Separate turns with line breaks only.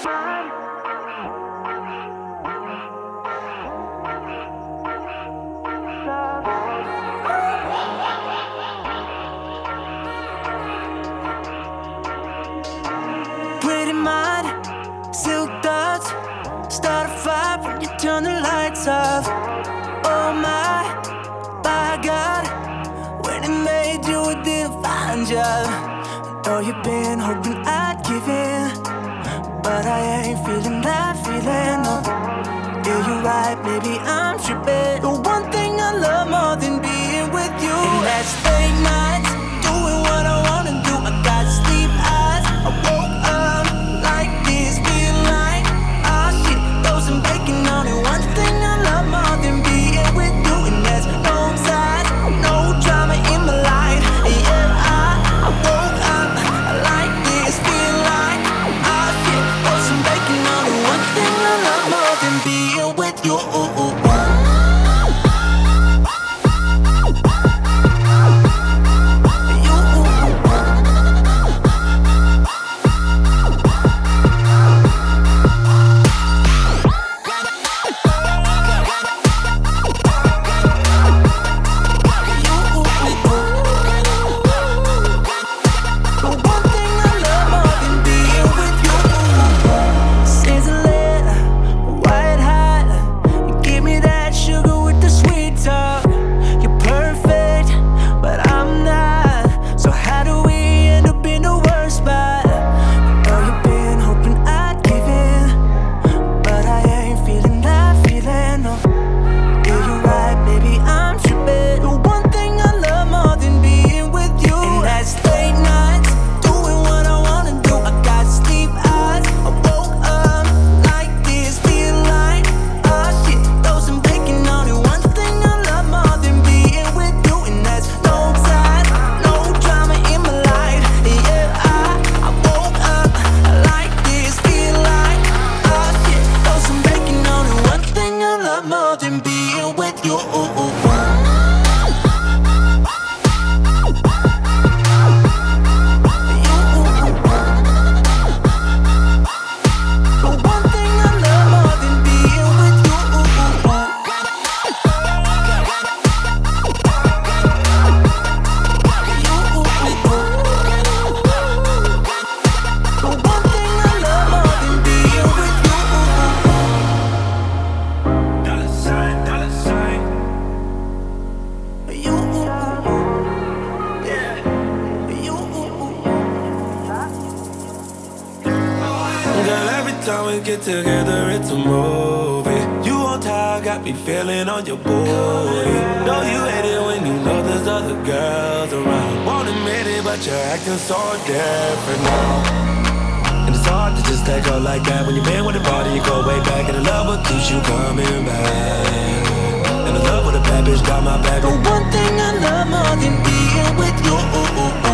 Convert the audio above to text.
Pretty mind, silk thoughts, start a fire when you turn the lights off. Oh my, by God, when it made you a divine job. Know you've been hoping I'd give in, but I ain't feeling that feeling. No. Yeah, you're right, maybe I'm tripping. The one thing I love more than being with you, and that's late nights, doing what I wanna do. I got sleep eyes, I woke up like this, feel like, ah shit, throw some bacon on it. One thing I love more than being with you, and that's no sides, no drama in my life. And yeah, I woke up like this, feel like, ah shit, throw some bacon on it. One thing I love more than being with you. More than being with you.
Girl, every time we get together, it's a movie. You on top, got me feeling on your booty. Know you hate it when you know there's other girls around. Won't admit it, but you're acting so different now. And it's hard to just let go like that. When you've been with a body, you go way back. And the love what keeps you coming back. And the love with a bad bitch got my back.
The one thing I love more than being with you.